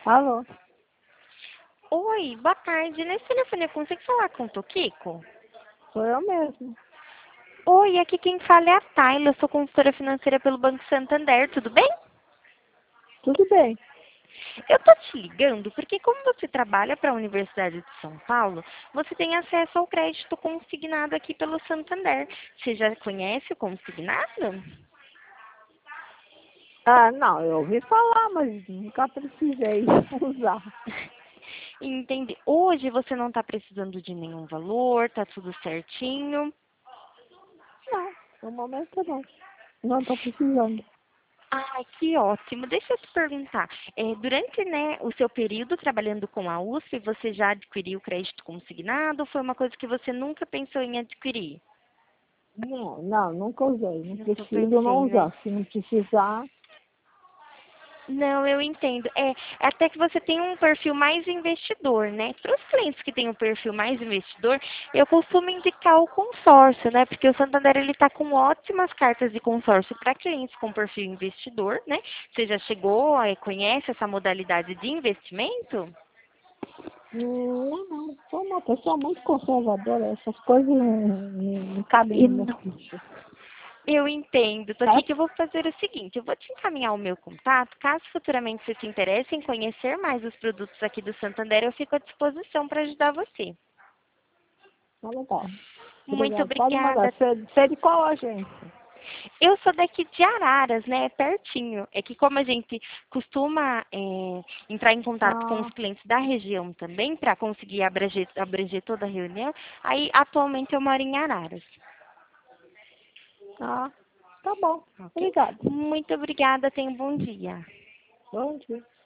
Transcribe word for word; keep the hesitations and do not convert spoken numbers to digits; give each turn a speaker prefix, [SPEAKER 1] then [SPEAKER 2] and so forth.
[SPEAKER 1] Alô?
[SPEAKER 2] Oi, boa tarde. Nesse telefone eu consigo falar com o Toquico?
[SPEAKER 1] Sou eu mesmo.
[SPEAKER 2] Oi, aqui quem fala é a Tayla. Eu sou consultora financeira pelo Banco Santander, tudo bem?
[SPEAKER 1] Tudo bem.
[SPEAKER 2] Eu tô te ligando porque como você trabalha para a Universidade de São Paulo, você tem acesso ao crédito consignado aqui pelo Santander. Você já conhece o consignado?
[SPEAKER 1] Ah, não, eu ouvi falar, mas nunca precisei usar.
[SPEAKER 2] Entendi. Hoje você não está precisando de nenhum valor, tá tudo certinho.
[SPEAKER 1] Não, no momento não. Não estou precisando.
[SPEAKER 2] Ai, que ótimo. Deixa eu te perguntar. É, durante, né, o seu período trabalhando com a U S P, você já adquiriu crédito consignado ou foi uma coisa que você nunca pensou em adquirir?
[SPEAKER 1] Não, não, nunca usei. Não
[SPEAKER 2] Nunca
[SPEAKER 1] preciso
[SPEAKER 2] pensei,
[SPEAKER 1] não
[SPEAKER 2] né?
[SPEAKER 1] usar. Se não precisar,
[SPEAKER 2] Não, eu entendo. É, até que você tem um perfil mais investidor, né? Para os clientes que têm um perfil mais investidor, eu costumo indicar o consórcio, né? Porque o Santander ele está com ótimas cartas de consórcio para clientes com perfil investidor, né? Você já chegou, eh, conhece essa modalidade de investimento?
[SPEAKER 1] hum, não, não. Sou uma pessoa muito conservadora. Essas coisas não, não, não cabem
[SPEAKER 2] E
[SPEAKER 1] no meu
[SPEAKER 2] não.
[SPEAKER 1] ficho.
[SPEAKER 2] Eu entendo. Tô
[SPEAKER 1] Tá?
[SPEAKER 2] aqui que eu vou fazer o seguinte, eu vou te encaminhar o meu contato, caso futuramente você se interesse em conhecer mais os produtos aqui do Santander, eu fico à disposição para ajudar você.
[SPEAKER 1] Tá legal.
[SPEAKER 2] Muito
[SPEAKER 1] Obrigado. Pode mandar.
[SPEAKER 2] obrigada.
[SPEAKER 1] Você você é de qual agência?
[SPEAKER 2] Eu sou daqui de Araras, né? Pertinho. É que como a gente costuma é, entrar em contato com
[SPEAKER 1] Ah,
[SPEAKER 2] os clientes da região também, para conseguir abranger, abranger toda a reunião, aí atualmente eu moro em Araras.
[SPEAKER 1] ah, tá bom.
[SPEAKER 2] Ok?
[SPEAKER 1] Obrigado.
[SPEAKER 2] Muito obrigada, tenha um bom dia.
[SPEAKER 1] Bom dia.